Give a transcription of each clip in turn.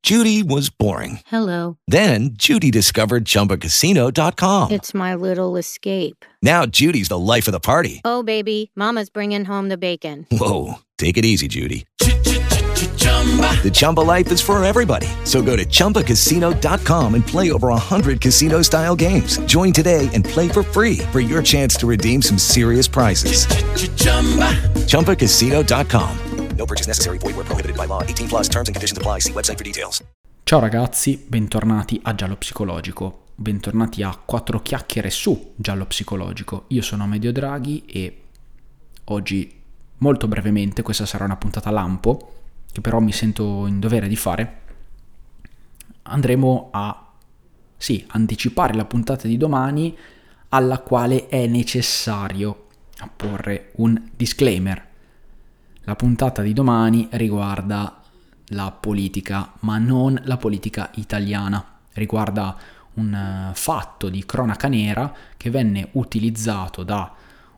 Judy was boring. Hello. Then Judy discovered ChumbaCasino.com. It's my little escape. Now Judy's the life of the party. Oh, baby, mama's bringing home the bacon. Whoa, take it easy, Judy. The Chumba life is for everybody. So go to ChumbaCasino.com and play over 100 casino-style games. Join today and play for free for your chance to redeem some serious prizes. ChumbaCasino.com. No purchase necessary. Void where prohibited by law. 18 plus terms and conditions apply. See website for details. Ciao ragazzi, bentornati a Giallo Psicologico. Bentornati a 4 chiacchiere su Giallo Psicologico. Io sono Amedeo Draghi e oggi, molto brevemente, questa sarà una puntata lampo, che però mi sento in dovere di fare. Andremo a anticipare la puntata di domani, alla quale è necessario apporre un disclaimer. La puntata di domani riguarda la politica, ma non la politica italiana. Riguarda un fatto di cronaca nera che venne utilizzato da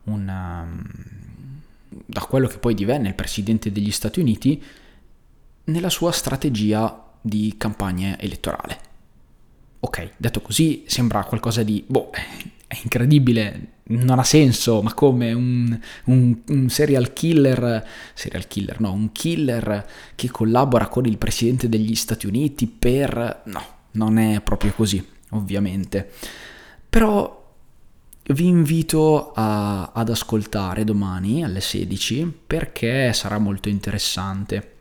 quello che poi divenne il presidente degli Stati Uniti nella sua strategia di campagna elettorale. Ok, detto così sembra qualcosa di è incredibile, non ha senso, ma come un serial killer, no, un killer che collabora con il presidente degli Stati Uniti per... No, non è proprio così, ovviamente. Però vi invito ad ascoltare domani alle 16 perché sarà molto interessante.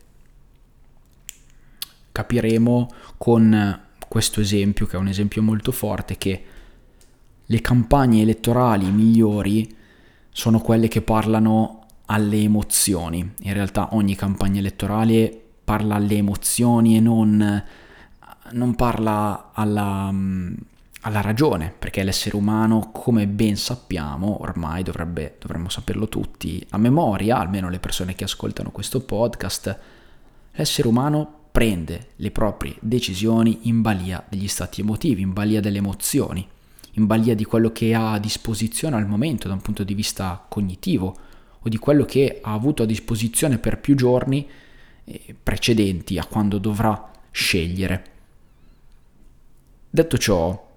Capiremo con questo esempio, che è un esempio molto forte, che le campagne elettorali migliori sono quelle che parlano alle emozioni. In realtà ogni campagna elettorale parla alle emozioni e non parla alla ragione, perché l'essere umano, come ben sappiamo, ormai dovremmo saperlo tutti a memoria, almeno le persone che ascoltano questo podcast, l'essere umano prende le proprie decisioni in balia degli stati emotivi, in balia delle emozioni, in balia di quello che ha a disposizione al momento da un punto di vista cognitivo o di quello che ha avuto a disposizione per più giorni precedenti a quando dovrà scegliere. Detto ciò,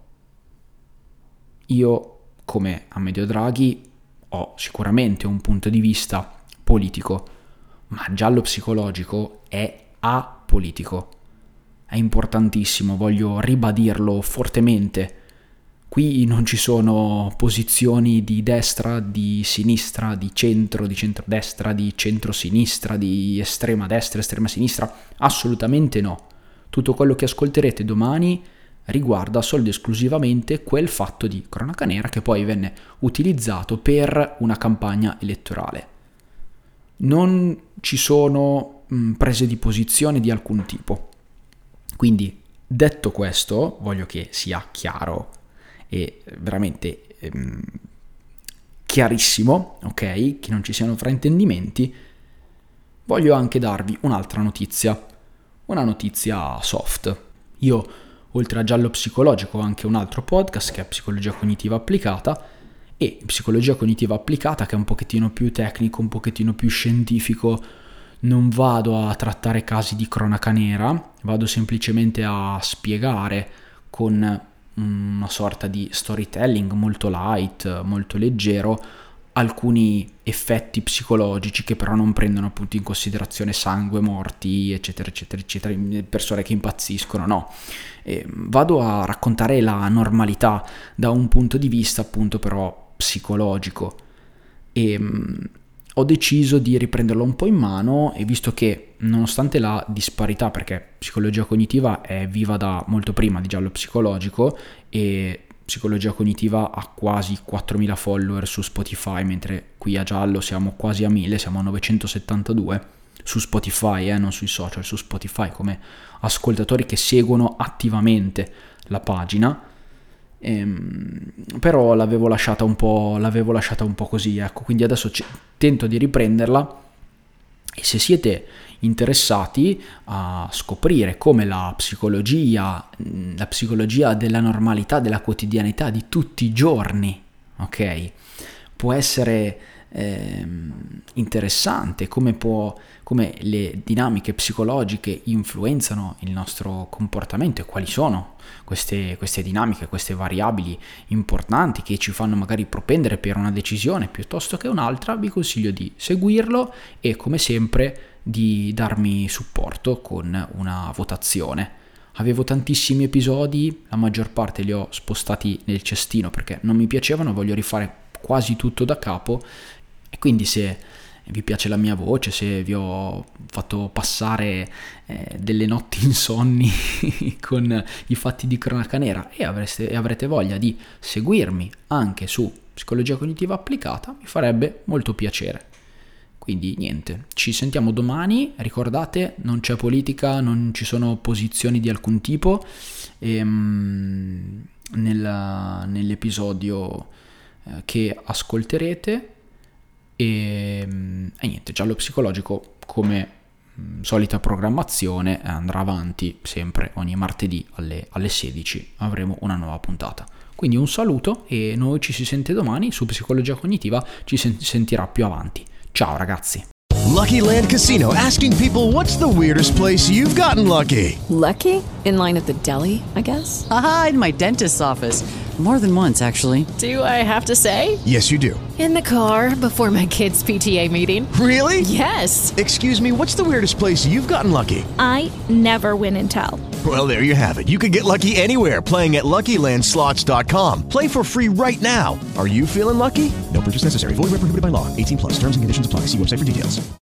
io, come Amedeo Draghi, ho sicuramente un punto di vista politico, ma Giallo Psicologico è apolitico. È importantissimo, voglio ribadirlo fortemente. Qui non ci sono posizioni di destra, di sinistra, di centrodestra, di centrosinistra, di estrema destra, estrema sinistra. Assolutamente no. Tutto quello che ascolterete domani riguarda solo ed esclusivamente quel fatto di cronaca nera che poi venne utilizzato per una campagna elettorale. Non ci sono prese di posizione di alcun tipo. Quindi, detto questo, voglio che sia chiaro e veramente chiarissimo, ok? Che non ci siano fraintendimenti. Voglio anche darvi un'altra notizia, una notizia soft. Io, oltre a Giallo Psicologico, ho anche un altro podcast che è Psicologia Cognitiva Applicata, e Psicologia Cognitiva Applicata, che è un pochettino più tecnico, un pochettino più scientifico. Non vado a trattare casi di cronaca nera, vado semplicemente a spiegare con una sorta di storytelling molto light, molto leggero, alcuni effetti psicologici che però non prendono appunto in considerazione sangue, morti, eccetera, eccetera, eccetera, persone che impazziscono, no. Vado a raccontare la normalità da un punto di vista appunto però psicologico e ho deciso di riprenderlo un po' in mano, e visto che nonostante la disparità, perché Psicologia Cognitiva è viva da molto prima di Giallo Psicologico e Psicologia Cognitiva ha quasi 4.000 follower su Spotify, mentre qui a Giallo siamo quasi a 1.000, siamo a 972 su Spotify, non sui social, su Spotify, come ascoltatori che seguono attivamente la pagina. Però l'avevo lasciata un po' così, ecco, quindi adesso tento di riprenderla, e se siete interessati a scoprire come la psicologia della normalità, della quotidianità di tutti i giorni, ok, può essere interessante, come le dinamiche psicologiche influenzano il nostro comportamento e quali sono queste dinamiche, queste variabili importanti che ci fanno magari propendere per una decisione piuttosto che un'altra, vi consiglio di seguirlo e come sempre di darmi supporto con una votazione. Avevo tantissimi episodi, la maggior parte li ho spostati nel cestino perché non mi piacevano, voglio rifare quasi tutto da capo, e quindi se vi piace la mia voce, se vi ho fatto passare delle notti insonni con i fatti di cronaca nera e avrete voglia di seguirmi anche su Psicologia Cognitiva Applicata, mi farebbe molto piacere. Quindi niente, ci sentiamo domani, ricordate, non c'è politica, non ci sono posizioni di alcun tipo nell'episodio che ascolterete e niente, Giallo Psicologico come solita programmazione andrà avanti sempre ogni martedì alle 16 avremo una nuova puntata. Quindi un saluto e noi ci si sente domani su Psicologia Cognitiva, ci sentirà più avanti. Ciao ragazzi. Lucky Land Casino, asking people, what's the weirdest place you've gotten lucky? Lucky? In line at the deli, I guess? Aha, in my dentist's office. More than once, actually. Do I have to say? Yes, you do. In the car before my kids' PTA meeting. Really? Yes. Excuse me, what's the weirdest place you've gotten lucky? I never win and tell. Well, there you have it. You can get lucky anywhere, playing at LuckyLandSlots.com. Play for free right now. Are you feeling lucky? No purchase necessary. Void where prohibited by law. 18+. Terms and conditions apply. See website for details.